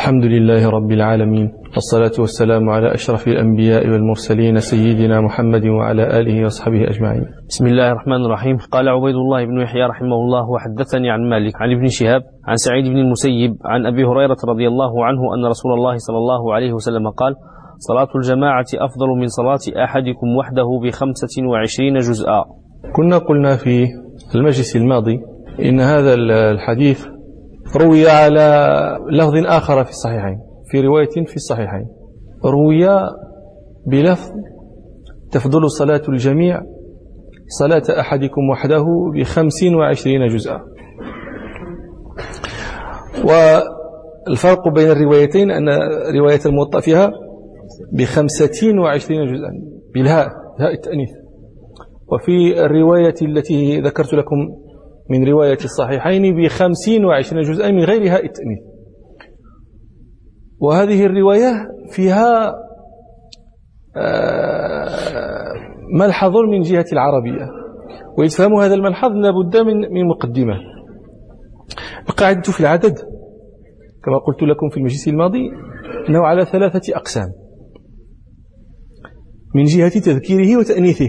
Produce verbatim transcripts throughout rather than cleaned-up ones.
الحمد لله رب العالمين، والصلاة والسلام على أشرف الأنبياء والمرسلين سيدنا محمد وعلى آله وصحبه أجمعين. بسم الله الرحمن الرحيم. قال عبيد الله بن يحيى رحمه الله: وحدثني عن مالك عن ابن شهاب عن سعيد بن المسيب عن أبي هريرة رضي الله عنه أن رسول الله صلى الله عليه وسلم قال: صلاة الجماعة أفضل من صلاة أحدكم وحده بخمسة وعشرين جزءا. كنا قلنا في المجلس الماضي إن هذا الحديث روي على لفظ آخر في الصحيحين، في رواية في الصحيحين روي بلفظ: تفضل صلاة الجميع صلاة أحدكم وحده بخمس وعشرين جزءا. والفرق بين الروايتين أن رواية الموطأ فيها بخمسة وعشرين جزءا بالهاء، هاء التأنيث، وفي الرواية التي ذكرت لكم من رواية الصحيحين بخمسين وعشرين جزءا من غير هاء التأنيث. وهذه الرواية فيها ملحظ من جهة العربية، ويتفهم هذا الملحظ لابد من من مقدمة. القاعدة في العدد كما قلت لكم في المجلس الماضي أنه على ثلاثة أقسام من جهة تذكيره وتأنيثه.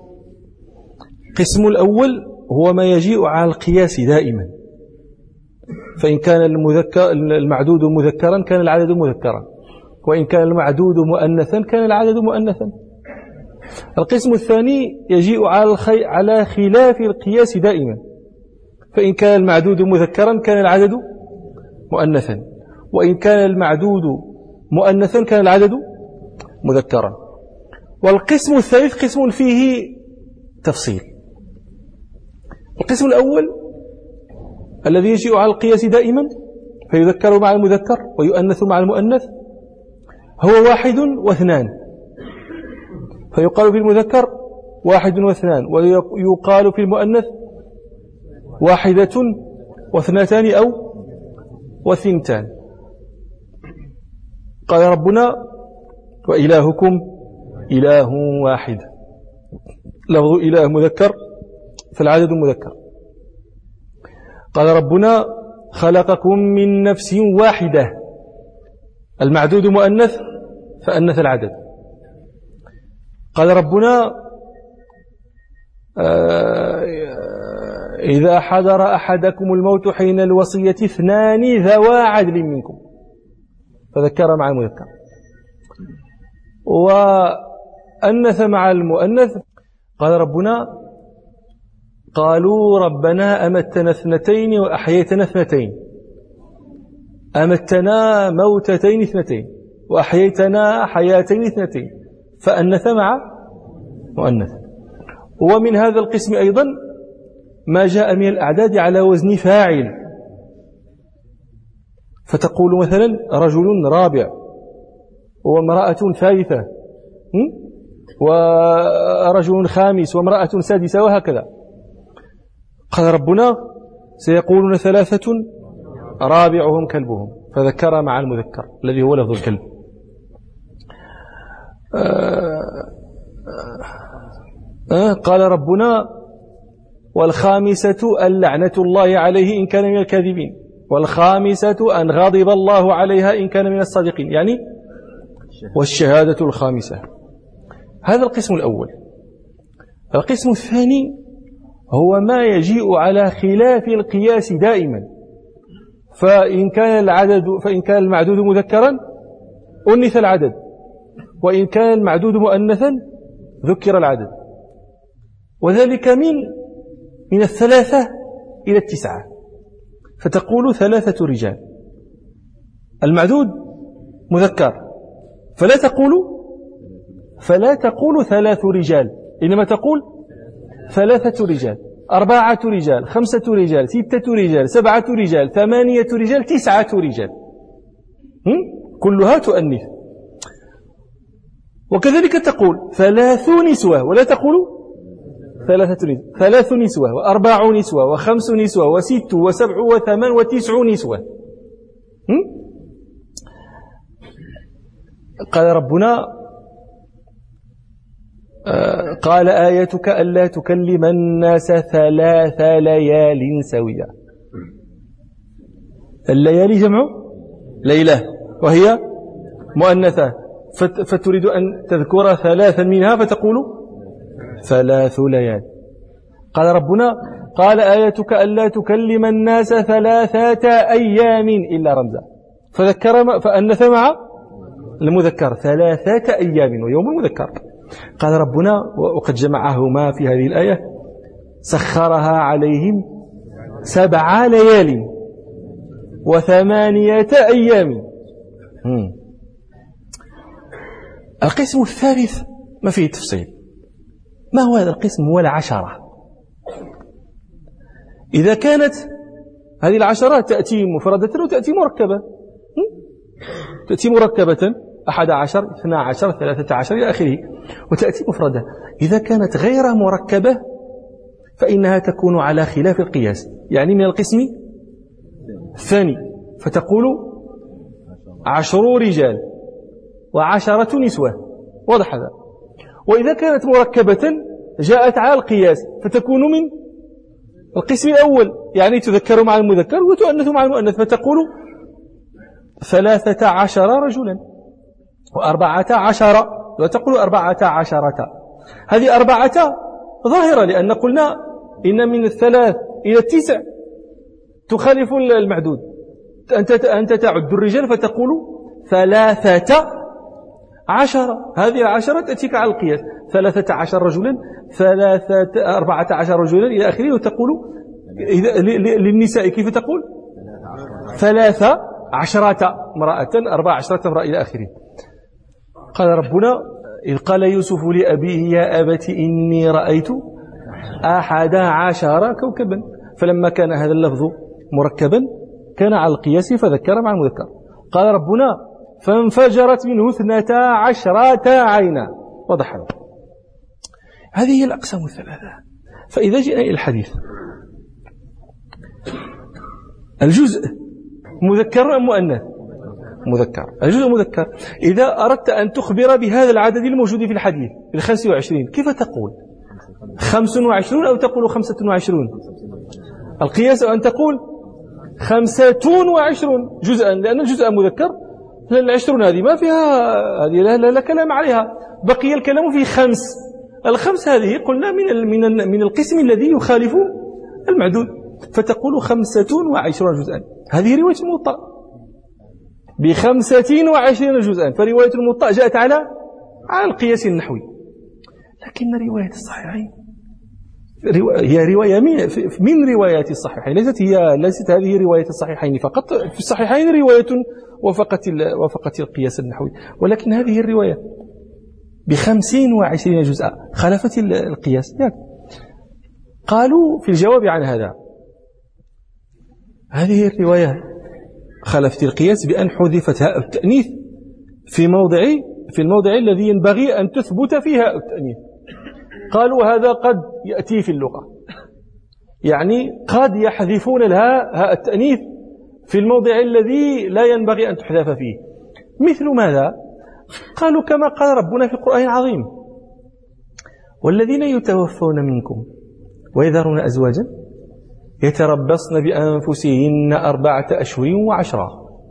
القسم الأول هو ما يجيء على القياس دائما، فإن كان المذكر المعدود مذكرا كان العدد مذكرا، وإن كان المعدود مؤنثا كان العدد مؤنثا. القسم الثاني يجيء على الخي... على خلاف القياس دائما، فإن كان المعدود مذكرا كان العدد مؤنثا، وإن كان المعدود مؤنثا كان العدد مذكرا. والقسم الثالث قسم فيه تفصيل. القسم الأول الذي يجيء على القياس دائما فيذكر مع المذكر ويؤنث مع المؤنث هو واحد واثنان، فيقال في المذكر واحد واثنان، ويقال في المؤنث واحدة واثنتان أو وثنتان. قال ربنا: وإلهكم إله واحد. لفظ إله مذكر فالعدد مذكر. قال ربنا: خلقكم من نفس واحدة، المعدود مؤنث فأنث العدد. قال ربنا: إذا حضر أحدكم الموت حين الوصية اثنان ذوا عدل منكم، فذكر مع المذكر. وأنث مع المؤنث. قال ربنا: قالوا ربنا أمتنا اثنتين وأحييتنا اثنتين، أمتنا موتتين اثنتين وأحييتنا حياتين اثنتين، فأنث مع مؤنث. ومن هذا القسم أيضا ما جاء من الأعداد على وزن فاعل، فتقول مثلا رجل رابع وامرأة ثالثة ورجل خامس وامرأة سادسة وهكذا. قال ربنا: سيقولون ثلاثة رابعهم كلبهم، فذكر مع المذكر الذي هو لفظ الكلب. آآ آآ قال ربنا: والخامسة اللعنة الله عليه إن كان من الكاذبين، والخامسة أن غضب الله عليها إن كان من الصادقين، يعني والشهادة الخامسة. هذا القسم الأول. القسم الثاني هو ما يجيء على خلاف القياس دائما، فإن كان العدد فإن كان المعدود مذكرا أنث العدد، وإن كان المعدود مؤنثا ذكر العدد، وذلك من من الثلاثة إلى التسعة. فتقول ثلاثة رجال، المعدود مذكر، فلا تقول فلا تقول ثلاث رجال، إنما تقول ثلاثة رجال، أربعة رجال، خمسة رجال، ستة رجال، سبعة رجال، ثمانية رجال، تسعة رجال، كلها تؤنث. وكذلك تقول ثلاث نسوة، ولا تقول ثلاثة رجال، ثلاث نسوة وأربع نسوة وخمس نسوة وست وسبع وثمان وتسع نسوة. قال ربنا: قال آيتك ألا تكلم الناس ثلاث ليال سويا. الليالي جمع ليلة، وهي مؤنثة، فتريد أن تذكر ثلاثا منها فتقول ثلاث ليال. قال ربنا: قال آيتك ألا تكلم الناس ثلاثة أيام إلا رمزا، فذكر فأنث مع المذكر ثلاثة أيام ويوم المذكر. قال ربنا وقد جمعهما في هذه الآية: سخرها عليهم سبع ليال وثمانية أيام. مم. القسم الثالث ما فيه تفصيل. ما هو هذا القسم؟ هو العشرة. إذا كانت هذه العشرات تأتي مفردة وتأتي مركبة، تأتي مركبة أحد عشر، اثنى عشر، ثلاثة عشر إلى آخره، وتأتي مفردة. إذا كانت غير مركبة فإنها تكون على خلاف القياس، يعني من القسم الثاني، فتقول عشر رجال وعشرة نسوة، واضح هذا. وإذا كانت مركبة جاءت على القياس فتكون من القسم الأول، يعني تذكر مع المذكر وتؤنث مع المؤنث، فتقول ثلاثة عشر رجلا وأربعة عشر، وتقول أربعة عشرة. هذه أربعة ظاهرة، لأن قلنا إن من الثلاث إلى التسع تخالف المعدود. أنت أنت تعد الرجال فتقول ثلاثة عشر، هذه العشرة تأتيك على القياس، ثلاثة عشر رجلا، ثلاثة أربعة عشر رجلا إلى آخره. وتقول للنساء كيف تقول؟ ثلاثة عشرة امرأة، أربعة عشرة امرأة إلى آخره. قال ربنا: إذ قال يوسف لأبيه يا أبت إني رأيت أحد عشر كوكبا. فلما كان هذا اللفظ مركبا كان على القياس فذكر مع المذكر. قال ربنا: فانفجرت منه اثنتا عشرة عينا. واضح هذا. هذه هي الأقسام الثلاثة. فإذا جئنا إلى الحديث، الجزء مذكر أم مؤنث؟ مذكر. الجزء مذكر. إذا أردت أن تخبر بهذا العدد الموجود في الحديث الخمس وعشرين كيف تقول؟ خمس وعشرون أو تقول خمسة وعشرون؟ القياس أن تقول خمسة وعشرون جزءا، لأن الجزء مذكر. العشرون هذه ما فيها، هذه لا, لا, لا كلام عليها، بقي الكلام في خمس. الخمس هذه قلنا من من من القسم الذي يخالف المعدود، فتقول خمسة وعشرون جزءا. هذه رواية الموطأ بخمسة وعشرين جزءا، فرواية الموطأ جاءت على على القياس النحوي. لكن رواية الصحيحين هي رواية من, من روايات الصحيحين، ليست هي ليست هذه رواية الصحيحين فقط. في الصحيحين رواية وفقت وفقت القياس النحوي، ولكن هذه الرواية بخمسين وعشرين جزءا خالفت القياس. قالوا في الجواب عن هذا: هذه الرواية خالفت القياس بأن حذفت هاء التأنيث في موضع في الموضع الذي ينبغي أن تثبت فيه هاء التأنيث. قالوا هذا قد يأتي في اللغة، يعني قد يحذفون الهاء هاء التأنيث في الموضع الذي لا ينبغي أن تحذف فيه. مثل ماذا؟ قالوا كما قال ربنا في القرآن العظيم: والذين يتوفون منكم ويذرون أزواجا يتربصن بأنفسهن أربعة أشهر وعشرة.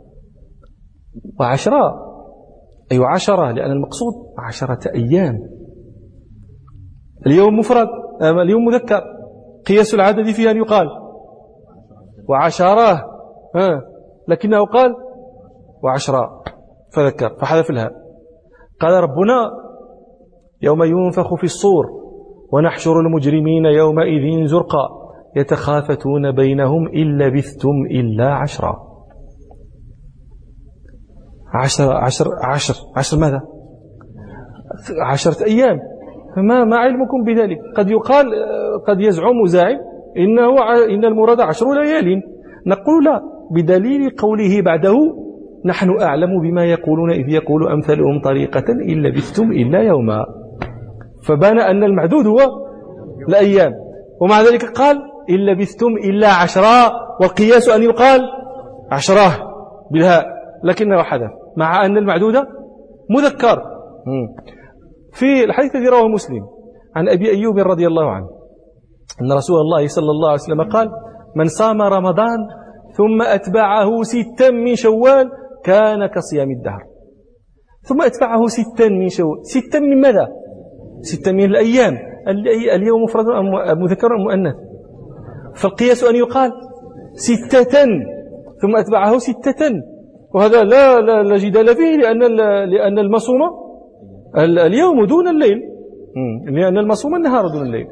وعشرة أي عشرة، لأن المقصود عشرة أيام. اليوم مفرد، اليوم مذكر، قياس العدد فيها أن يقال وعشرة، ها، لكنه قال وعشرة فذكر فحذف الهاء. قال ربنا: يوم ينفخ في الصور ونحشر المجرمين يومئذ زرقا يتخافتون بينهم إن لبثتم إلا عشرا. عشر عشر عشر عشر ماذا؟ عشرة أيام. فما ما علمكم بذلك؟ قد يقال، قد يزعم زاعم إنه إن المراد عشر ليال. نقول لا، بدليل قوله بعده: نحن أعلم بما يقولون إذ يقول أمثلهم طريقة إن لبثتم إلا يوما. فبان أن المعدود هو الأيام، ومع ذلك قال إن لبثتم إلا عشرة، والقياس أن يقال عشرة بالهاء، لكنه حذف مع أن المعدود مذكر. في الحديث الذي رواه مسلم عن أبي أيوب رضي الله عنه أن رسول الله صلى الله عليه وسلم قال: من صام رمضان ثم أتبعه ستا من شوال كان كصيام الدهر. ثم أتبعه ستا من شوال. ستا من ماذا؟ ستا من الأيام. اليوم مفرد أم مذكر أم مؤنث؟ فالقياس أن يقال ستة ثم أتبعه ستة، وهذا لا لا, لا جدال فيه، لأن لأن المصوم اليوم دون الليل، لأن المصوم النهار دون الليل.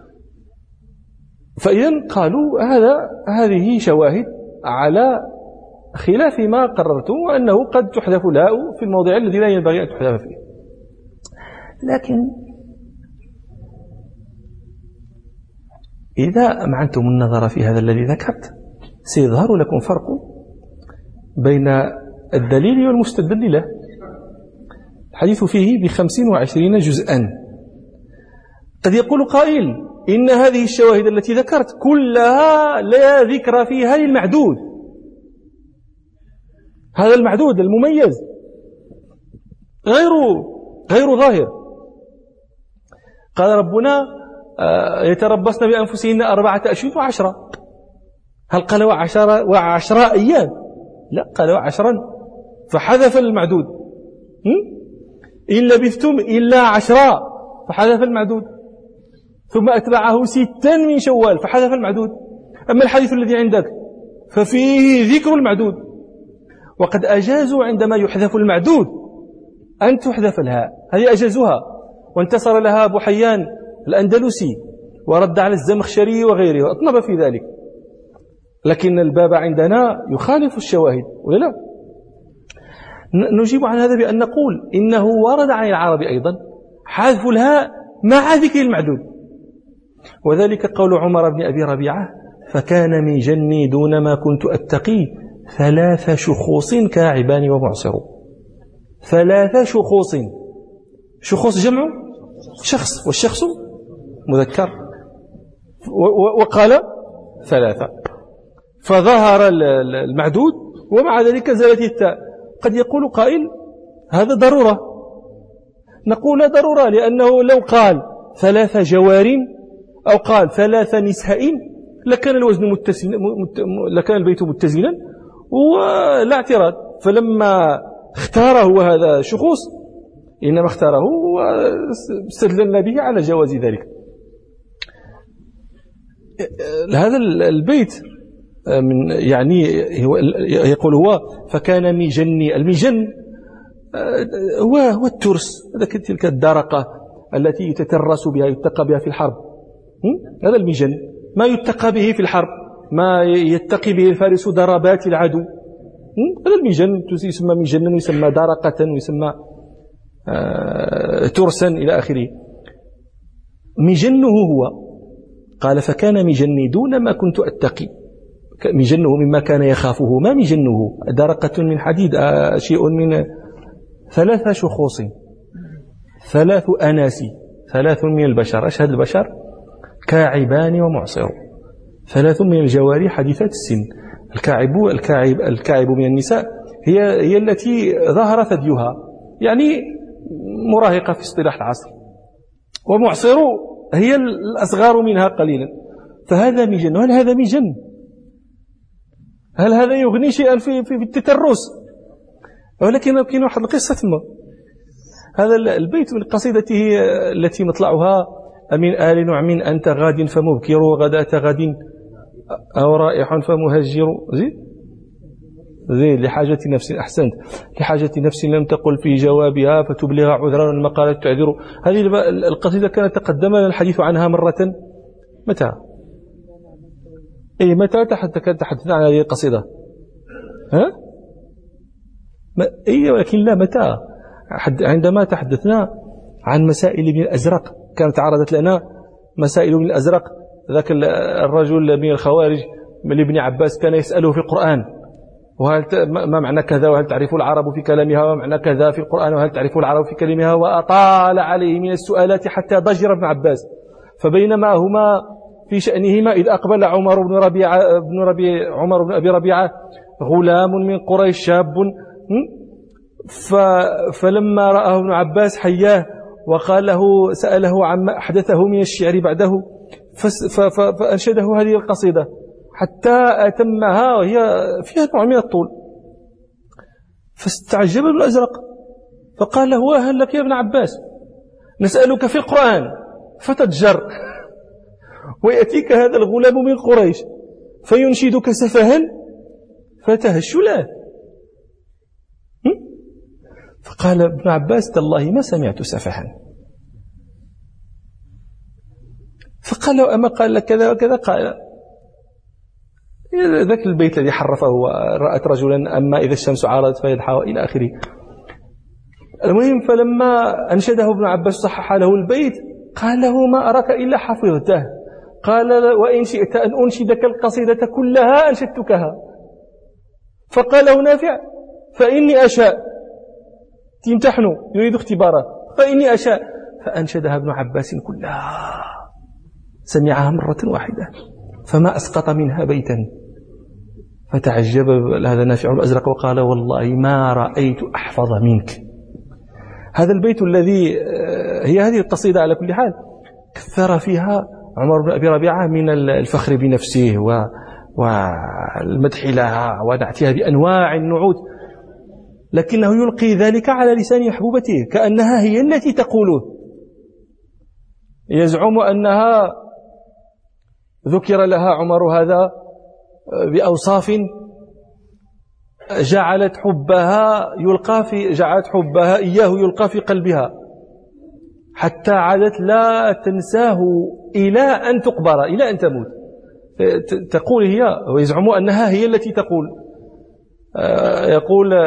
فإذا قالوا هذا هذه شواهد على خلاف ما قررتم، وأنه قد تحذف لاء في الموضع الذي لا ينبغي أن تحذف فيه. لكن إذا أمعنتم النظر في هذا الذي ذكرت سيظهر لكم فرق بين الدليل والمستدل له. الحديث فيه بخمسين وعشرين جزءا. قد يقول قائل إن هذه الشواهد التي ذكرت كلها لا ذكر فيها للمعدود، هذا المعدود المميز غير غير ظاهر. قال ربنا يتربصن بأنفسهن أربعة أشهر وعشرة. هل قال وعشرة وعشرة أيام؟ لا، قال وعشرا فحذف المعدود. إن لبثتم إلا عشرة فحذف المعدود. ثم أتبعه ستا من شوال فحذف المعدود. أما الحديث الذي عندك ففيه ذكر المعدود، وقد أجازوا عندما يحذف المعدود أن تحذف الهاء، هذه أجازوها، وانتصر لها أبو حيان الأندلسي ورد على الزمخشري وغيره وأطنب في ذلك. لكن الباب عندنا يخالف الشواهد ولا لا؟ نجيب عن هذا بأن نقول إنه ورد عن العرب أيضا حذف الهاء مع ذكر المعدود، وذلك قول عمر بن أبي ربيعة: فكان من جني دون ما كنت أتقي ثلاث شخوص كاعبان ومعصر. ثلاث شخوص، شخوص جمع شخص، والشخص مذكر، وقال ثلاثة، فظهر المعدود ومع ذلك زالت التاء. قد يقول قائل هذا ضرورة، نقول لا ضرورة، لأنه لو قال ثلاث جوار أو قال ثلاث نساء لكان الوزن متسن، لكان البيت متزنا ولا اعتراض. فلما اختاره هذا شخوص إنما اختاره واستدللنا به على جواز ذلك. هذا البيت من يعني يقول هو فكان ميجني. الميجن هو هو الترس، تلك الدرقة التي تترس بها يتقى بها في الحرب. هذا الميجن، ما يتقى به في الحرب، ما يتقي به الفارس ضربات العدو. هذا الميجن يسمى ميجنا، ويسمى درقة، ويسمى ترسا إلى آخره. ميجنه هو قال فكان ميجني دون ما كنت أتقي. ميجنه مما كان يخافه، ما ميجنه درقة من حديد، شيء من ثلاث شخوص، ثلاث أناسي، ثلاث من البشر، أشهد البشر كاعبان ومعصر، ثلاث من الجواري حديثات السن. الكاعب الكاعب الكاعب من النساء هي هي التي ظهر ثديها، يعني مراهقة في اصطلاح العصر، ومعصر هي الأصغر منها قليلا. فهذا ميجن. هل هذا ميجن؟ هل هذا يغني شيئا في في التترس؟ ولكن كاين واحد القصة ثم. هذا البيت من قصيدته التي مطلعها: أمن آل نعم أنت غاد فمبكر غداة غد أو رائح فمهجر. زيد زيد لحاجة نفس، أحسنت، لحاجة نفس لم تقل في جوابها فتبلغ عذرا المقالة تعذر. هذه القصيدة كانت تقدمنا الحديث عنها مرة. متى؟ أي متى تحدثنا عن هذه القصيدة؟ ها؟ أي ولكن لا، متى؟ عندما تحدثنا عن مسائل ابن الأزرق، كانت عرضت لنا مسائل ابن الأزرق، ذاك الرجل من الخوارج من ابن عباس كان يسأله في القرآن: وهل ما معنى كذا، وهل تعرف العرب في كلامها، وما معنى كذا في القرآن، وهل تعرف العرب في كلامها، وأطال عليه من السؤالات حتى ضجر ابن عباس. فبينما هما في شأنهما إذ أقبل عمر بن ربيعة بن ربيع عمر بن أبي ربيعة غلام من قريش شاب، فلما رآه ابن عباس حياه وقال له، سأله عما أحدثه من الشعر بعده، فأنشده هذه القصيدة حتى أتمها، وهي فيها نوع من الطول. فاستعجب ابن الأزرق فقال له: وهل لك يا ابن عباس، نسألك في القرآن فتتجر، ويأتيك هذا الغلام من قريش فينشدك سفها فتهش له. فقال ابن عباس: تالله ما سمعت سفها. فقال له: أما قال لك كذا وكذا؟ قال: ذاك البيت الذي حرفه ورأت رجلا أما إذا الشمس عارضت فيضحى إلى آخره. المهم فلما أنشده ابن عباس صحح له البيت قال له: ما أراك إلا حفظته. قال: وإن شئت أن أنشدك القصيدة كلها أنشدتكها. فقال له نافع: فإني أشاء. تمتحن يريد اختباره. فإني أشاء. فأنشدها ابن عباس كلها، سمعها مرة واحدة فما أسقط منها بيتا. فتعجب هذا نافع الأزرق وقال: والله ما رأيت أحفظ منك. هذا البيت الذي هي هذه القصيدة على كل حال كثر فيها عمر بن أبي ربيعة من الفخر بنفسه والمدح لها ونعتها بأنواع النعوت، لكنه يلقي ذلك على لسان محبوبته كأنها هي التي تقوله. يزعم أنها ذكر لها عمر هذا بأوصاف جعلت حبها يلقى في جعلت حبها إياه يلقى في قلبها حتى عادت لا تنساه إلى أن تقبر، إلى أن تموت. تقول هي، ويزعم أنها هي التي تقول. يقول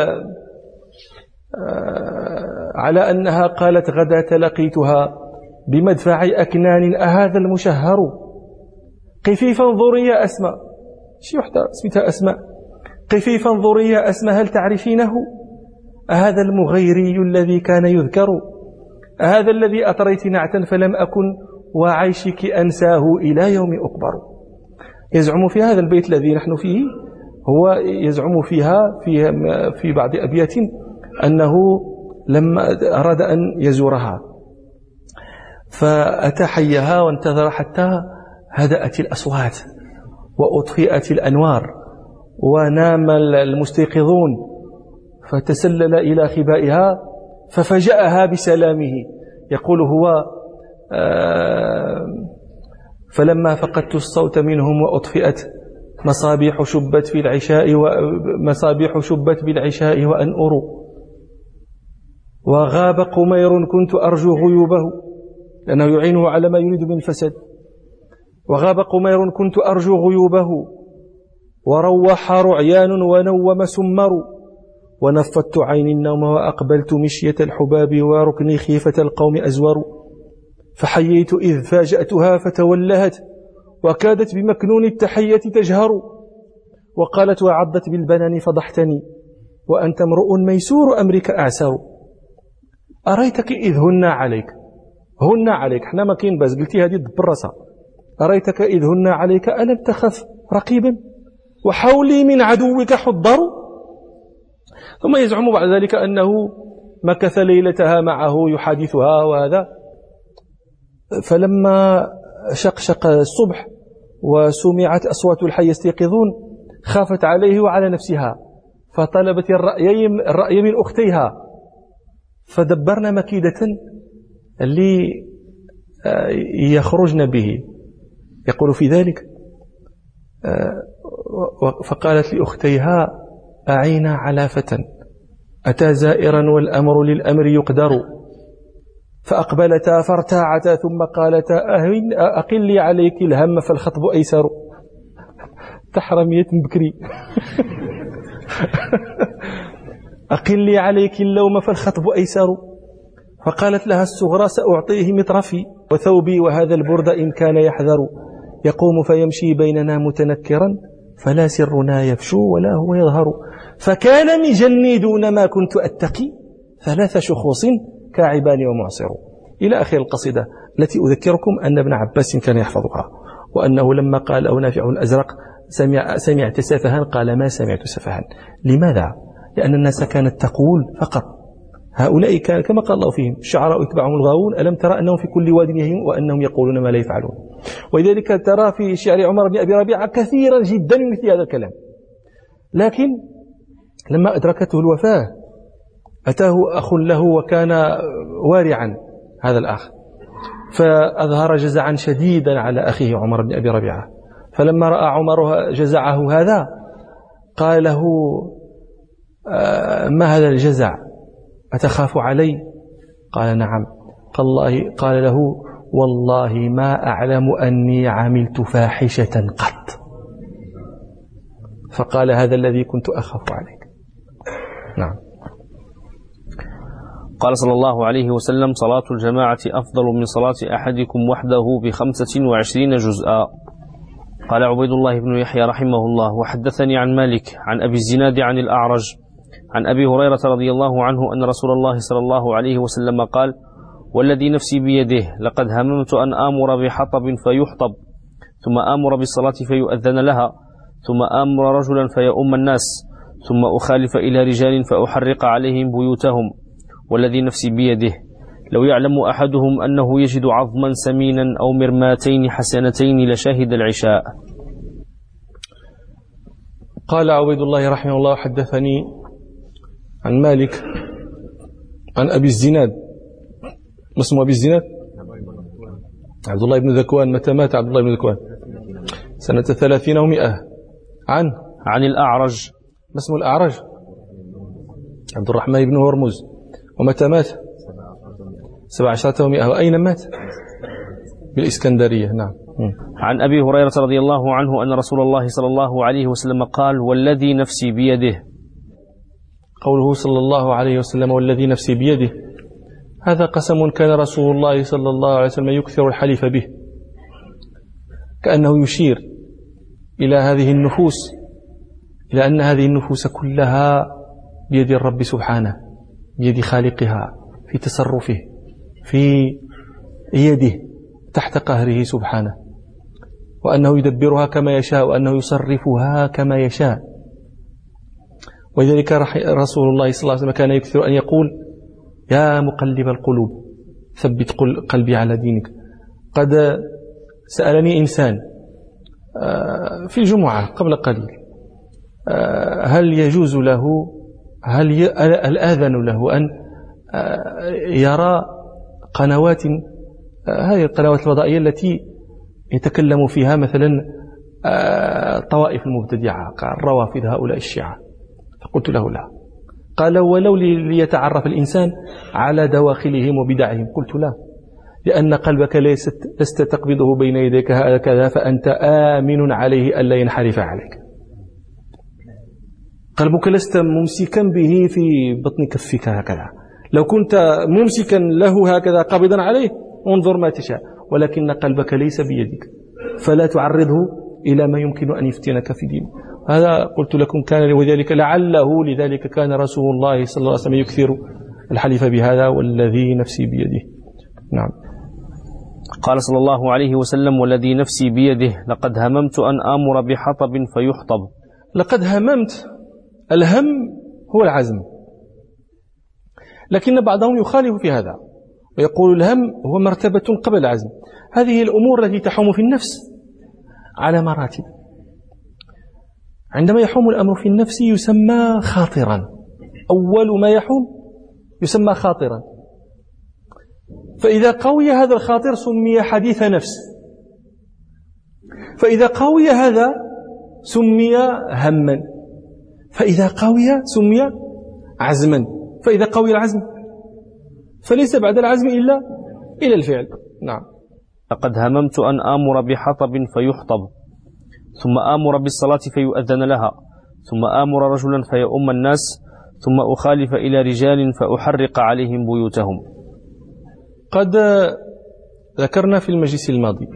على أنها قالت: غدا لقيتها بمدفع أكنان أهذا المشهر قفي فانظري يا أسماء. شي وحدة اسمها أسماء. قفي فانظري يا أسماء هل تعرفينه؟ أهذا المغيري الذي كان يذكر؟ أهذا الذي أطريت نعتا فلم أكن وعيشك أنساه إلى يوم أكبر. يزعم في هذا البيت الذي نحن فيه، هو يزعم فيها في, في بعض أبيات أنه لما أراد أن يزورها فأتى حيها وانتظر حتى هدأت الأصوات وأطفئت الأنوار ونام المستيقظون، فتسلل إلى خبائها ففجأها بسلامه. يقول هو: آه فلما فقدت الصوت منهم وأطفئت مصابيح شبت في العشاء ومصابيح شبت بالعشاء وأنؤر وغاب قمير كنت أرجو غيوبه، لأنه يعينه على ما يريد من الفساد. وغاب قمير كنت أرجو غيوبه وروح رعيان ونوم سمر ونفضت عيني النوم وأقبلت مشية الحباب وركني خيفة القوم أزور. فحييت إذ فاجأتها فتولهت وكادت بمكنون التحية تجهر وقالت: وعضت بالبنان فضحتني وأنت امرؤ ميسور أمرك أعسر. أريتك إذ هن عليك هن عليك احنا ما كاين باس، قلتي هذه بالرصا. أريتك إذ هن عليك ألم تخف رقيبا وحولي من عدوك حضر. ثم يزعم بعد ذلك أنه مكث ليلتها معه يحادثها وهذا، فلما شقشق الصبح وسمعت أصوات الحي يستيقظون خافت عليه وعلى نفسها فطلبت الرأي الرأي من أختيها فدبرنا مكيدة اللي يخرجن به. يقول في ذلك: فقالت لأختيها: أعينا على فتى أتى زائرا والأمر للأمر يقدر. فأقبلتا فارتاعتا ثم قالتا: أقلي عليك الهم فالخطب أيسر. تحرمية بكري. أقلي عليك اللوم فالخطب أيسر. فقالت لها الصغرى: سأعطيه مطرفي وثوبي وهذا البرد إن كان يحذر. يقوم فيمشي بيننا متنكرا فلا سرنا يفشو ولا هو يظهر. فكان مجني دون ما كنت أتقي ثلاث شخوص كاعبان ومعصر. إلى آخر القصيدة التي أذكركم أن ابن عباس كان يحفظها، وأنه لما قال أو نافع الأزرق سمع سمعت سفها قال: ما سمعت سفها. لماذا؟ لأن الناس كانت تقول فقط. هؤلاء كان كما قال الله فيهم: الشعراء يتبعهم الغاوون ألم ترى أنهم في كل واد يهيمون وأنهم يقولون ما لا يفعلون. ولذلك ترى في شعر عمر بن أبي ربيعة كثيرا جدا من مثل هذا الكلام. لكن لما أدركته الوفاة أتاه أخ له وكان وارعا هذا الأخ، فأظهر جزعا شديدا على أخيه عمر بن أبي ربيعة. فلما رأى عمر جزعه هذا قال له: ما هذا الجزع؟ أتخاف علي؟ قال: نعم. قال له: والله ما أعلم أني عملت فاحشة قط. فقال: هذا الذي كنت أخاف عليك. نعم. قال صلى الله عليه وسلم: صلاة الجماعة أفضل من صلاة أحدكم وحده بخمسة وعشرين جزءا. قال عبيد الله بن يحيى رحمه الله: وحدثني عن مالك عن أبي الزناد عن الأعرج عن أبي هريرة رضي الله عنه أن رسول الله صلى الله عليه وسلم قال: والذي نفسي بيده لقد هممت أن آمر بحطب فيحطب، ثم آمر بالصلاة فيؤذن لها، ثم آمر رجلا فيؤم الناس، ثم أخالف إلى رجال فأحرق عليهم بيوتهم، والذي نفسي بيده لو يعلم أحدهم أنه يجد عظما سمينا أو مرماتين حسنتين لشاهد العشاء. قال عبيد الله رحمه الله: حدثني عن مالك عن أبي الزناد. ما اسمه أبي الزناد؟ عبد الله بن ذكوان. متى مات عبد الله بن ذكوان؟ سنة ثلاثين ومئة. عن عن الأعرج. ما اسمه الأعرج؟ عبد الرحمن بن هرمز. ومتى مات؟ سبع عشرة ومئة. وأين مات؟ بالإسكندرية. نعم. عن أبي هريرة رضي الله عنه أن رسول الله صلى الله عليه وسلم قال: والذي نفسي بيده. قوله صلى الله عليه وسلم: والذي نفسي بيده، هذا قسم كان رسول الله صلى الله عليه وسلم يكثر الحلف به، كأنه يشير إلى هذه النفوس، إلى أن هذه النفوس كلها بيد الرب سبحانه، بيد خالقها، في تصرفه، في يده، تحت قهره سبحانه، وأنه يدبرها كما يشاء، وأنه يصرفها كما يشاء. ولذلك رسول الله صلى الله عليه وسلم كان يكثر أن يقول: يا مقلب القلوب ثبت قلبي على دينك. قد سألني إنسان في الجمعة قبل قليل: هل يجوز له، هل الآذن له أن يرى قنوات، هذه القنوات الفضائية التي يتكلم فيها مثلا طوائف المبتدعة، الروافض هؤلاء الشيعة؟ فقلت له: لا. قال: ولو ليتعرف الإنسان على دواخلهم وبدعهم؟ قلت: لا، لأن قلبك ليست لست تقبضه بين يديك هكذا فأنت آمن عليه ألا ينحرف عليك. قلبك لست ممسكا به في بطن كفك هكذا، لو كنت ممسكا له هكذا قابضا عليه انظر ما تشاء، ولكن قلبك ليس بيدك، فلا تعرضه إلى ما يمكن أن يفتنك في دينك. هذا قلت لكم كان، وذلك لعله لذلك كان رسول الله صلى الله عليه وسلم يكثر الحلف بهذا: والذي نفسي بيده. نعم. قال صلى الله عليه وسلم: والذي نفسي بيده لقد هممت أن آمر بحطب فيحطب. لقد هممت، الهم هو العزم، لكن بعضهم يخالف في هذا ويقول الهم هو مرتبة قبل العزم. هذه الأمور التي تحوم في النفس على مراتب. عندما يحوم الأمر في النفس يسمى خاطرا، أول ما يحوم يسمى خاطرا، فإذا قوي هذا الخاطر سمي حديث نفس، فإذا قوي هذا سمي هما، فإذا قوي سمي عزما، فإذا قوي العزم فليس بعد العزم إلا إلى الفعل. نعم. لقد هممت أن آمر بحطب فيحطب، ثم آمر بالصلاة فيؤذن لها، ثم آمر رجلا فيؤم الناس، ثم أخالف إلى رجال فأحرق عليهم بيوتهم. قد ذكرنا في المجلس الماضي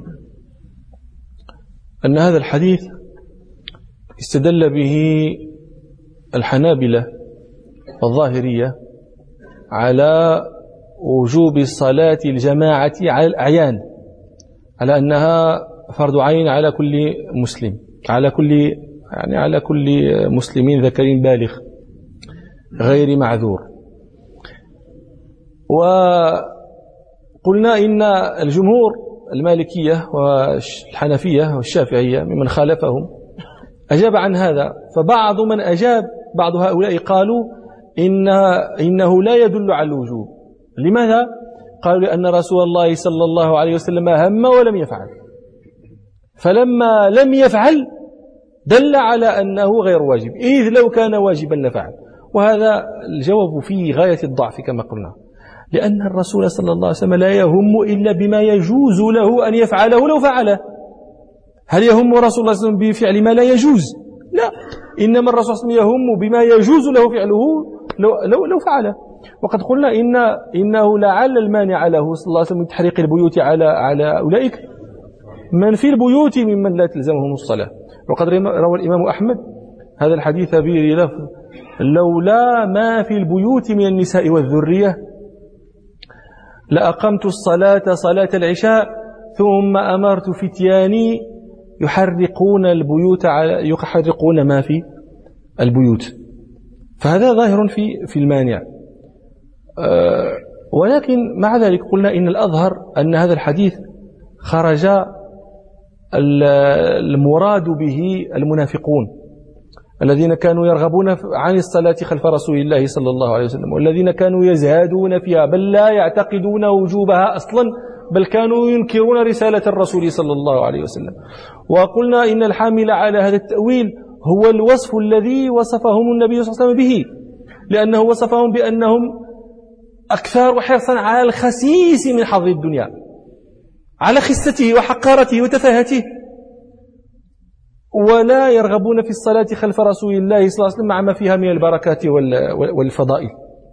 أن هذا الحديث استدل به الحنابلة والظاهرية على وجوب صلاة الجماعة على الأعيان، على أنها فرض عين على كل مسلم، على كل يعني على كل مسلم ذكر بالغ غير معذور. وقلنا إن الجمهور المالكية والحنفية والشافعية ممن خالفهم أجاب عن هذا، فبعض من أجاب بعض هؤلاء قالوا إن إنه لا يدل على الوجوب. لماذا؟ قالوا لأن رسول الله صلى الله عليه وسلم هم ولم يفعل، فلما لم يفعل دل على أنه غير واجب، إذ لو كان واجبا لفعل. وهذا الجواب فيه غاية الضعف كما قلنا، لأن الرسول صلى الله عليه وسلم لا يهم إلا بما يجوز له أن يفعله لو فعله. هل يهم رسول الله صلى الله عليه وسلم بفعل ما لا يجوز؟ لا، إنما الرسول صلى الله عليه وسلم يهم بما يجوز له فعله لو, لو, لو فعله. وقد قلنا إن إنه لعل المانع له صلى الله عليه وسلم من تحريق البيوت على على أولئك من في البيوت ممن لا تلزمهم الصلاة. وقد روى الإمام أحمد هذا الحديث بلفظ: لولا ما في البيوت من النساء والذرية لأقمت الصلاة صلاة العشاء ثم أمرت فتياني يحرقون البيوت على يحرقون ما في البيوت. فهذا ظاهر في في المانع. أه ولكن مع ذلك قلنا إن الأظهر أن هذا الحديث خرج المراد به المنافقون الذين كانوا يرغبون عن الصلاة خلف رسول الله صلى الله عليه وسلم، والذين كانوا يزهدون فيها بل لا يعتقدون وجوبها أصلا، بل كانوا ينكرون رسالة الرسول صلى الله عليه وسلم. وقلنا إن الحامل على هذا التأويل هو الوصف الذي وصفهم النبي صلى الله عليه وسلم به، لأنه وصفهم بأنهم أكثر حرصا على الخسيس من حظ الدنيا، على خسته وحقارته وتفاهته، ولا يرغبون في الصلاة خلف رسول الله صلى الله عليه وسلم مع ما فيها من البركات والفضائل.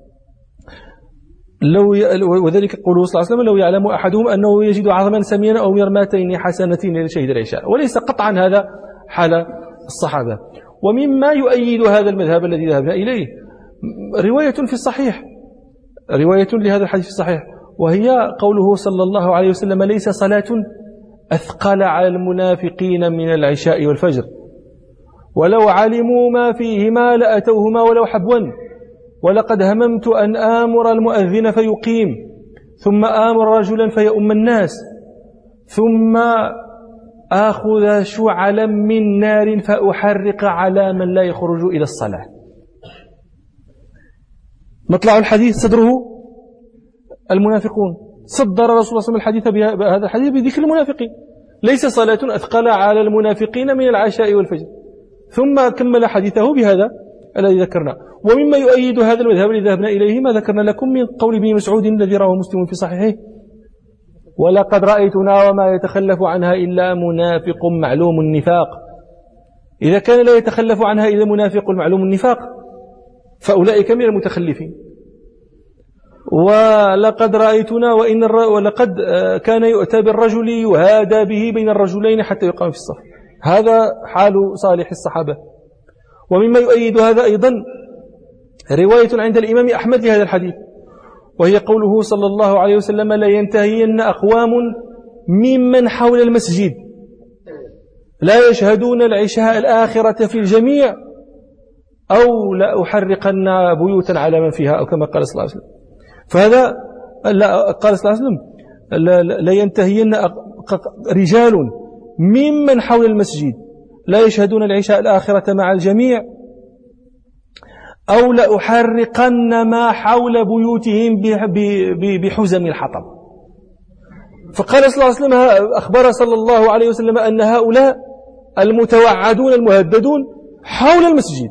لو وذلك قوله صلى الله عليه وسلم: لو يعلم أحدهم أنه يجد عظما سمينا أو مرماتين حسنتين لشهد العشاء. وليس قطعا هذا حال الصحابة. ومما يؤيد هذا المذهب الذي ذهبنا إليه رواية في الصحيح، رواية لهذا الحديث في الصحيح، وهي قوله صلى الله عليه وسلم: ليس صلاة أثقل على المنافقين من العشاء والفجر ولو علموا ما فيهما لأتوهما ولو حبوا ولقد هممت أن آمر المؤذن فيقيم ثم آمر رجلا فيؤم الناس ثم آخذ شعلا من نار فأحرق على من لا يخرج إلى الصلاة. مطلع الحديث صدره المنافقون، صدر رسول الله صلى الله عليه وسلم الحديث بهذا الحديث بذكر المنافقين: ليس صلاة أثقل على المنافقين من العشاء والفجر، ثم كمل حديثه بهذا الذي ذكرنا. ومما يؤيد هذا المذهب الذي ذهبنا إليه ما ذكرنا لكم من قول ابن مسعود الذي رواه مسلم في صحيحه: ولقد رأيتنا وما يتخلف عنها إلا منافق معلوم النفاق. إذا كان لا يتخلف عنها إلا منافق معلوم النفاق فأولئك من المتخلفين. ولقد رأيتنا وإن الر... ولقد كان يؤتى بالرجل يهادى به بين الرجلين حتى يقام في الصف. هذا حال صالح الصحابة. ومما يؤيد هذا أيضا رواية عند الإمام أحمد لهذا الحديث، وهي قوله صلى الله عليه وسلم: لا ينتهين أقوام ممن حول المسجد لا يشهدون العشاء الآخرة في الجميع أو لا أحرقن بيوتا على من فيها، أو كما قال صلى الله عليه وسلم. فهذا لا قال صلى الله عليه وسلم: لا, لا ينتهين رجال ممن حول المسجد لا يشهدون العشاء الآخرة مع الجميع أو لأحرقن ما حول بيوتهم بحزم الحطب. فقال صلى الله عليه وسلم، أخبر صلى الله عليه وسلم أن هؤلاء المتوعدون المهددون حول المسجد.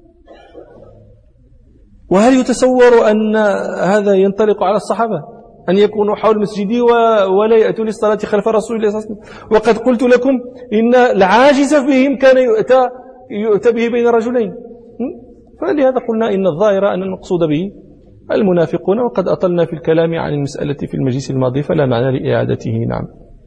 وهل يتصور أن هذا ينطلق على الصحابة أن يكونوا حول المسجد ولا يأتوا للصلاة خلف رسول الله صلى الله عليه وسلم؟ وقد قلت لكم إن العاجز فيهم كان يؤتى, يؤتى به بين رجلين. فلهذا قلنا إن الظاهر أن المقصود به المنافقون، وقد أطلنا في الكلام عن المسألة في المجلس الماضي فلا معنى لإعادته. نعم.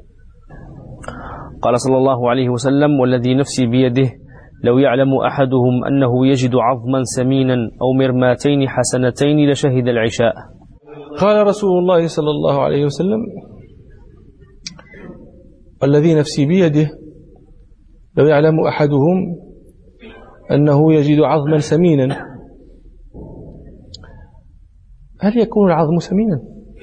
قال صلى الله عليه وسلم: والذي نفسي بيده لو يعلم أحدهم أنه يجد عظما سمينا أو مرماتين حسنتين لشهد العشاء. قال رسول الله صلى الله عليه وسلم: والذي نفسي بيده لو يعلم أحدهم أنه يجد عظما سمينا. هل يكون العظم سمينا؟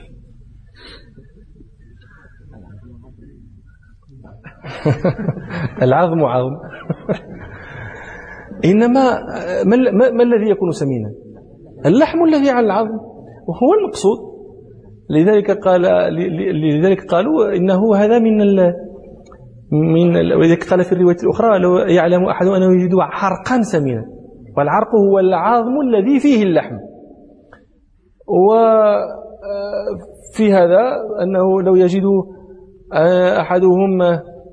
العظم عظم. إنما ما, ما الذي يكون سمينا؟ اللحم الذي على العظم وهو المقصود. لذلك قال لذلك قالوا إنه هذا من ال من ال ولذلك قال في الرواية الأخرى لو يعلم أحد أنه يجد عرقا سمينا، والعرق هو العظم الذي فيه اللحم. وفي هذا أنه لو يجد أحدهم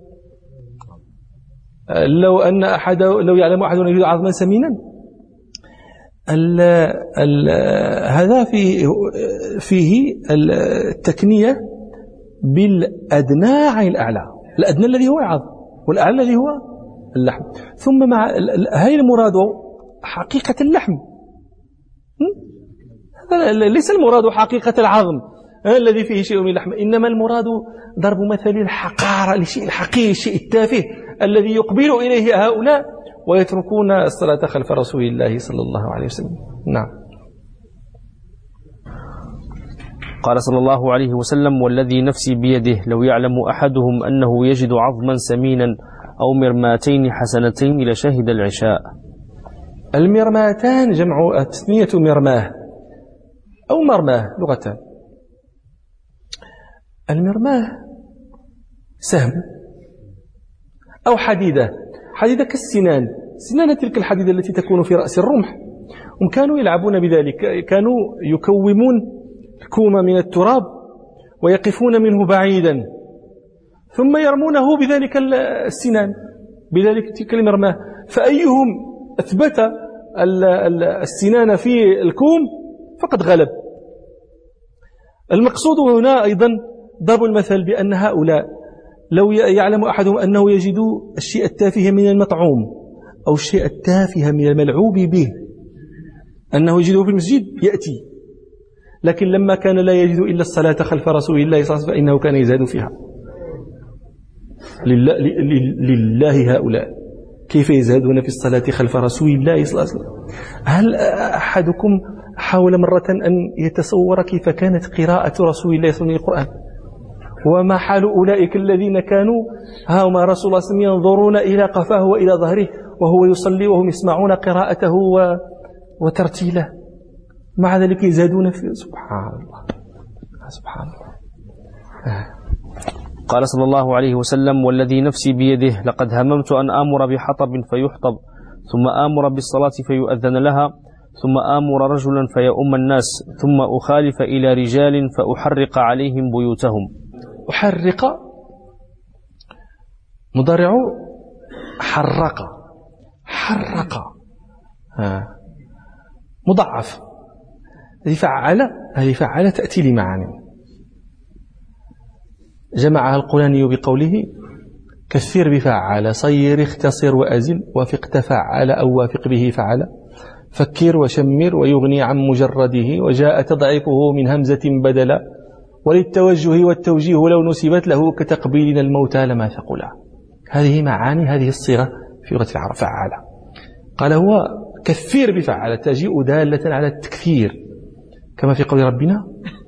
لو أن أحد لو يعلم أحد أنه يجد عظما سمينا، ال ال هذا فيه فيه التكنية بالأدنى عن الأعلى، الأدنى الذي هو العظم والأعلى الذي هو اللحم. ثم مع هاي المراد حقيقة اللحم، ليس المراد حقيقة العظم الذي فيه شيء من اللحم، إنما المراد ضرب مثل الحقارة لشيء الحقير، الشيء التافه الذي يقبل إليه هؤلاء ويتركون الصلاة خلف رسول الله صلى الله عليه وسلم. نعم. قال صلى الله عليه وسلم: والذي نفسي بيده لو يعلم أحدهم أنه يجد عظما سمينا أو مرماتين حسنتين لشهد العشاء. المرماتان جمع تسمية مرماه أو مرماه لغتان. المرماه سهم أو حديدة، حديدة كالسنان، سنان تلك الحديدة التي تكون في رأس الرمح. هم كانوا يلعبون بذلك، كانوا يكومون الكوم من التراب ويقفون منه بعيدا ثم يرمونه بذلك السنان، بذلك تلك المرماه، فأيهم أثبت السنان في الكوم فقد غلب. المقصود هنا أيضا ضرب المثل بأن هؤلاء لو يعلم أحدهم أنه يجد الشيء التافه من المطعوم أو الشيء التافه من الملعوب به، أنه يجده في المسجد يأتي، لكن لما كان لا يجد إلا الصلاة خلف رسول الله صلى الله عليه وسلم فإنه كان يزهد فيها. لله, لله هؤلاء كيف يزهدون في الصلاة خلف رسول الله صلى الله عليه وسلم؟ هل أحدكم حاول مرة أن يتصور كيف كانت قراءة رسول الله صلى الله عليه وسلم القرآن؟ وما حال أولئك الذين كانوا هاهم رسول الله صلى الله عليه وسلم ينظرون إلى قفاه وإلى ظهره وهو يصلي وهم يسمعون قراءته وترتيله، مع ذلك يزهدون في سبحان الله سبحان الله. قال صلى الله عليه وسلم: والذي نفسي بيده لقد هممت أن آمر بحطب فيحطب ثم آمر بالصلاة فيؤذن لها ثم آمر رجلا فيؤم الناس ثم أخالف إلى رجال فأحرق عليهم بيوتهم. أحرق مضارع حرق، حرق ها. مضاعف. هذه فعل هذه فعل تأتي لمعاني جمعها القرآني بقوله: كثير بفعل، صير، اختصر وأزل، وافق تفعل أو وافق به فعل، فكر وشمر ويغني عن مجرده، وجاء تضعيفه من همزة بدلا، وللتوجه والتوجيه لو نسبت له كتقبيلنا الموتى لما ثقلا. هذه معاني هذه الصيغة في لغة العرب فعل. قال هو كثير بفعل تجيء دالة على التكثير كما في قول ربنا: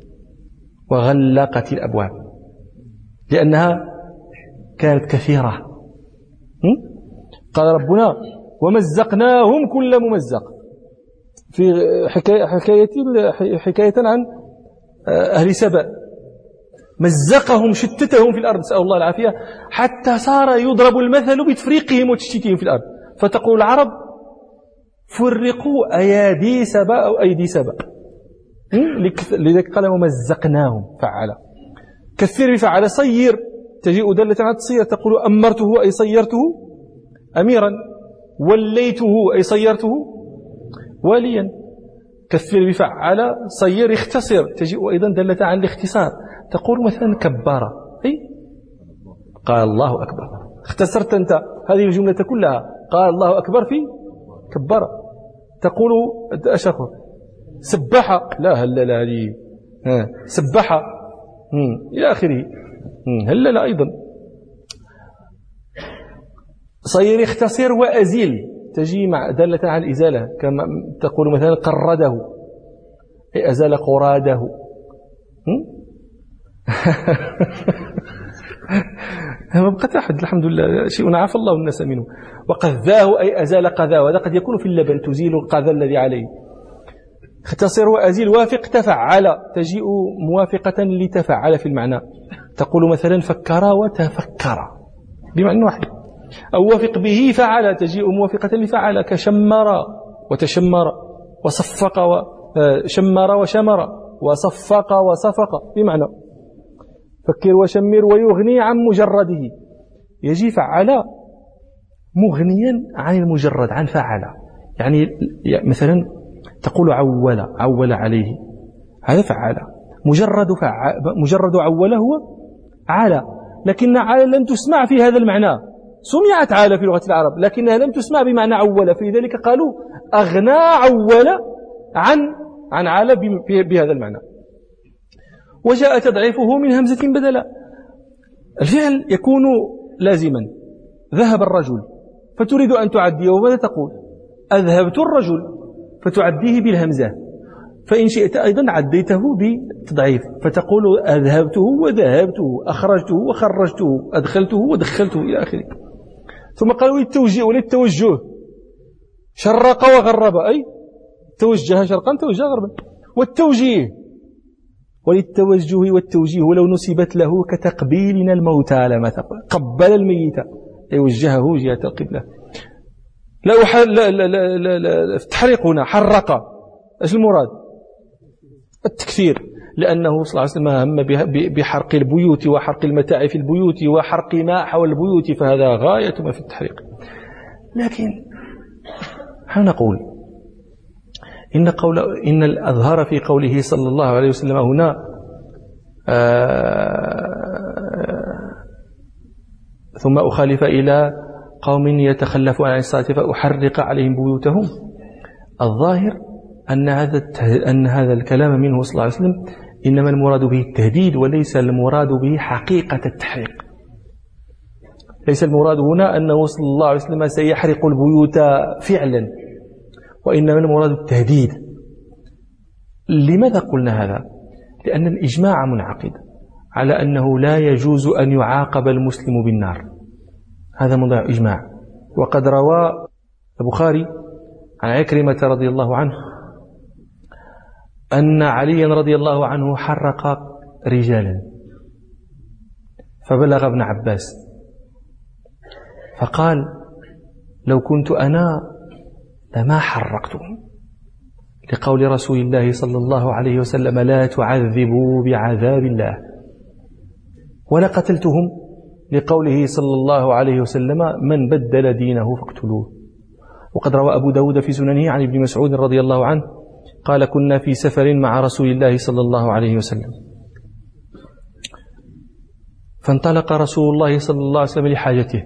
وغلقت الأبواب، لأنها كانت كثيرة. قال ربنا: ومزقناهم كل ممزق، في حكاية, حكاية, حكاية عن أهل سبأ، مزقهم شتتهم في الأرض، نسأل الله العافية، حتى صار يضرب المثل بتفريقهم وتشتيتهم في الأرض، فتقول العرب: فرقوا أيادي سبأ أو أيدي سبأ. لذلك قال ومزقناهم فعل. كثير بفعل. صير تجيء دالة على التصير، تقول أمرته أي صيرته أميرا، وليته أي صيرته واليا. كثير بفعل. صير. اختصر تجيء أيضا دالة على الاختصار، تقول مثلا كبارة أي قال الله أكبر. اختصرت أنت هذه الجملة كلها، قال الله أكبر في كبارة. تقول أشخر سبحة، لا هلا لا هذه سبحة إلى آخره. هلا لا أيضا. صير. اختصر وأزيل تجي مع دالة على الإزالة، كما تقول مثلا قرده أي أزال قراده. ما بقت أحد الحمد لله، شيء عافى الله الناس منه. وقذاه أي أزال قذاه، وهذا قد يكون في اللبن، تزيل القذى الذي عليه. اختصر وأزيل وافق تفعل، تجيء موافقة لتفعل في المعنى. تقول مثلا فكر وتفكر بمعنى واحد. أو وافق به فعل، تجيء موافقة لفعل، كشمر وتشمر وصفق وشمر وشمر وصفق وصفق بمعنى. فكر وشمر ويغني عن مجرده، يجي فعل مغنيا عن المجرد، عن فعل. يعني مثلا تقول عول، عول عليه، هذا فعل. مجرد فعل، مجرد عول هو على، لكن على لم تسمع في هذا المعنى. سمعت على في لغة العرب لكنها لم تسمع بمعنى عول، في ذلك قالوا أغنى عول عن عن على بهذا المعنى. وجاء تضعيفه من همزة بدلا. الفعل يكون لازما. ذهب الرجل فتريد أن تعديه، وماذا تقول؟ أذهبت الرجل، فتعديه بالهمزة. فإن شئت أيضا عديته بتضعيف، فتقول أذهبته وذهبته، أخرجته وخرجته، أدخلته ودخلته إلى آخره. ثم قالوا للتوجيه وللتوجه، شرق وغرب، أي توجه شرقا توجه غربا. والتوجيه وللتوجه والتوجيه ولو نسبت له كتقبيلنا الموتى، لما قبل الميت أي وجهه جهة القبلة. لا لا لا لا لا لا التحريق هنا حرق، ايش المراد؟ التكفير، لأنه صلى الله عليه وسلم هم بحرق البيوت وحرق المتاع في البيوت وحرق ما حول البيوت، فهذا غاية ما في التحريق. لكن هل نقول إن قول إن الأظهر في قوله صلى الله عليه وسلم هنا ثم أخالف إلى قوم يتخلفون عن الصلاة فأحرق عليهم بيوتهم، الظاهر أن هذا أن هذا الكلام منه صلى الله عليه وسلم إنما المراد به التهديد، وليس المراد به حقيقة التحريق. ليس المراد هنا أنه صلى الله عليه وسلم سيحرق البيوت فعلا، وإنما المراد التهديد. لماذا قلنا هذا؟ لأن الإجماع منعقد على أنه لا يجوز أن يعاقب المسلم بالنار، هذا موضوع إجماع. وقد روى البخاري عن عكرمة رضي الله عنه أن عليا رضي الله عنه حرق رجالا، فبلغ ابن عباس فقال لو كنت أنا لما حرقتهم، لقول رسول الله صلى الله عليه وسلم لا تعذبوا بعذاب الله، ولا قتلتهم لقوله صلى الله عليه وسلم من بدل دينه فاقتلوه. وقد روى أبو داود في سننه عن ابن مسعود رضي الله عنه قال كنا في سفر مع رسول الله صلى الله عليه وسلم، فانطلق رسول الله صلى الله عليه وسلم لحاجته،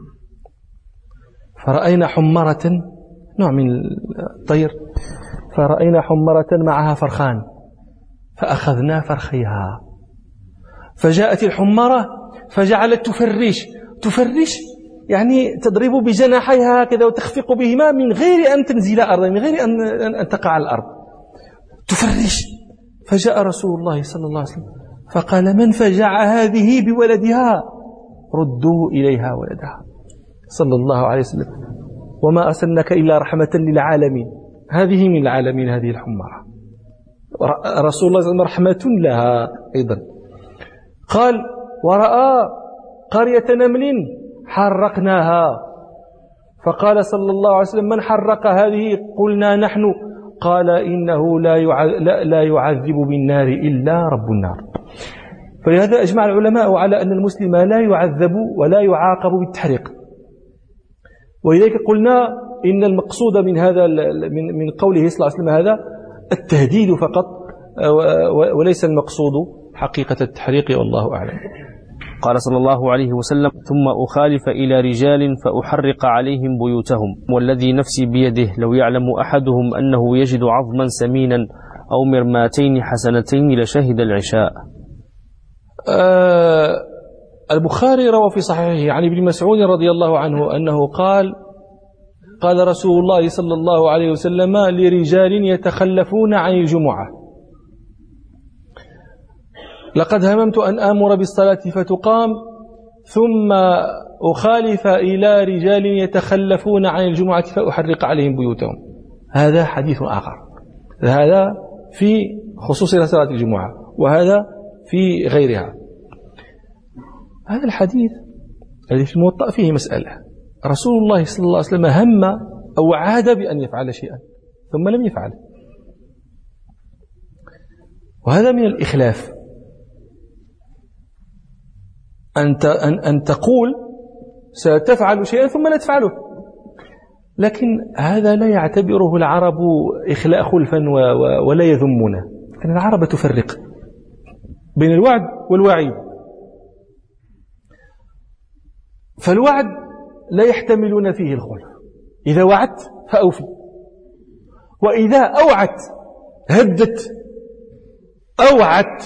فرأينا حمرة، نوع من الطير، فرأينا حمرة معها فرخان فأخذنا فرخيها، فجاءت الحمرة فجعلت تفرش تفرش يعني تضرب بجناحيها هكذا وتخفق بهما من غير أن تنزل أرضا، من غير أن, أن تقع على الأرض، تفرش. فجاء رسول الله صلى الله عليه وسلم فقال من فجع هذه بولدها؟ ردوا إليها ولدها صلى الله عليه وسلم، وما أرسلناك إلا رحمة للعالمين. هذه من العالمين هذه الحمرة، رسول الله صلى الله عليه وسلم رحمة لها أيضا. قال ورأى قرية نمل حرقناها، فقال صلى الله عليه وسلم من حرق هذه؟ قلنا نحن. قال إنه لا يعذب بالنار إلا رب النار. فلهذا أجمع العلماء على أن المسلم لا يعذب ولا يعاقب بالتحريق. ولذلك قلنا إن المقصود من هذا من من قوله صلى الله عليه وسلم هذا التهديد فقط، وليس المقصود حقيقة التحريق، والله أعلم. قال صلى الله عليه وسلم ثم أخالف إلى رجال فأحرق عليهم بيوتهم، والذي نفسي بيده لو يعلم أحدهم أنه يجد عظما سمينا أو مرماتين حسنتين لشهد العشاء. آه البخاري روى في صحيحه عن ابن مسعود رضي الله عنه أنه قال قال رسول الله صلى الله عليه وسلم لرجال يتخلفون عن الجمعة لقد هممت أن آمر بالصلاة فتقام ثم أخالف إلى رجال يتخلفون عن الجمعة فأحرق عليهم بيوتهم. هذا حديث آخر، هذا في خصوص صلاة الجمعة وهذا في غيرها. هذا الحديث الذي في الموطأ فيه مسألة. رسول الله صلى الله عليه وسلم هم أو عاد بأن يفعل شيئا ثم لم يفعل، وهذا من الإخلاف. أنت أن, أن تقول ستفعل شيئا ثم لا تفعله، لكن هذا لا يعتبره العرب إخلاء خلفا ولا يذمونه، لأن العرب تفرق بين الوعد والوعيد. فالوعد لا يحتملون فيه الخلف، إذا وعدت فأوفي، وإذا أوعدت هدت أوعدت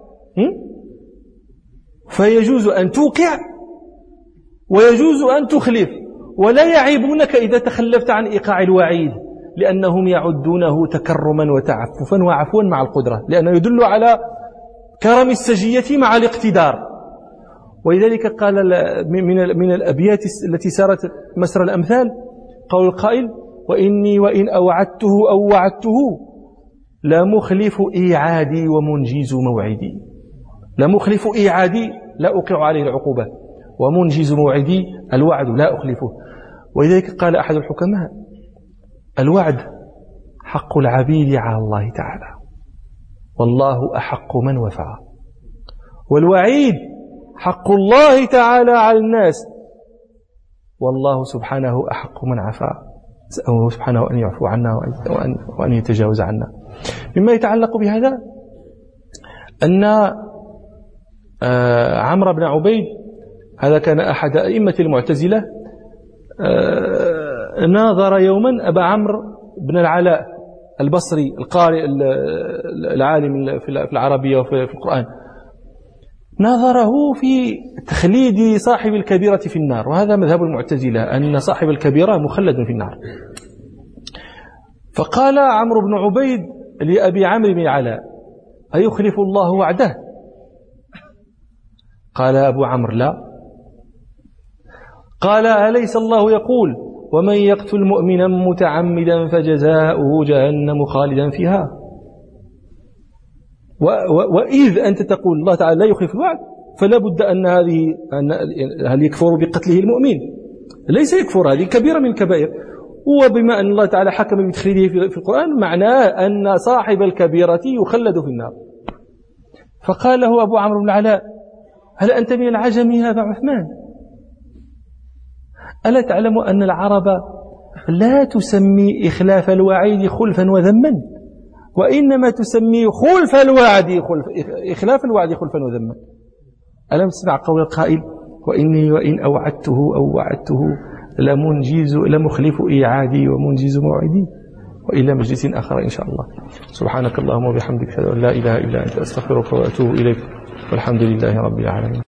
فيجوز أن توقع ويجوز أن تخلف، ولا يعيبونك إذا تخلفت عن إيقاع الوعيد، لأنهم يعدونه تكرما وتعففا وعفوا مع القدرة، لأنه يدل على كرم السجية مع الاقتدار. ولذلك قال من من الأبيات التي سارت مسر الأمثال قول القائل: وإني وإن أوعدته أو وعدته لمخلف إيعادي ومنجز موعدي. لمخلف إيعادي لا أوقع عليه العقوبة، ومنجز موعدي الوعد لا أخلفه. ولذلك قال أحد الحكماء: الوعد حق العبيد على الله تعالى، والله أحق من وفى، والوعيد حق الله تعالى على الناس، والله سبحانه أحق من عفا، أسأله سبحانه أن يعفو عنا وأن, وأن يتجاوز عنا. مما يتعلق بهذا أن عمرو بن عبيد، هذا كان أحد أئمة المعتزلة، ناظر يوما أبا عمرو بن العلاء البصري القارئ العالم في العربية وفي القرآن، ناظره في تخليد صاحب الكبيرة في النار، وهذا مذهب المعتزلة أن صاحب الكبيرة مخلد في النار. فقال عمرو بن عبيد لأبي عمرو بن العلاء: أيخلف الله وعده؟ قال أبو عمرو: لا. قال: أليس الله يقول: ومن يقتل مؤمنا متعمدا فجزاؤه جهنم خالدا فيها؟ وإذ أنت تقول الله تعالى لا يخلف الوعد، فلا بد أن هذه أن هل يكفر بقتله المؤمن؟ ليس يكفر، هذه كبيرة من الكبائر. وبما أن الله تعالى حكم بتخليده في القرآن معناه أن صاحب الكبيرة يخلد في النار. فقال له أبو عمرو بن العلاء: هل أنت من العجم يا أبا عثمان؟ ألا تعلم أن العرب لا تسمي إخلاف الوعيد خلفا وذما، وإنما تسمي خلف الوعد خلف إخلاف الوعد خلفا وذما؟ ألم تسمع قول القائل: وإني وإن أوعدته أو وعدته لمنجز لمخلف إيعادي ومنجز موعدي. وإلى مجلس آخر إن شاء الله. سبحانك اللهم وبحمدك، أشهد أن لا إله إلا أنت، أستغفرك وأتوب إليك، والحمد لله رب العالمين.